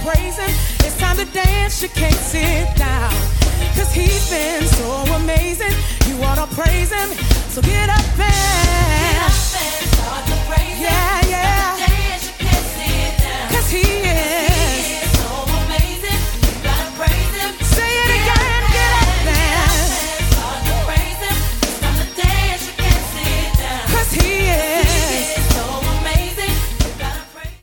praise him. It's time to dance, you can't sit down. Cause he's been so amazing. You ought to praise him. So get up and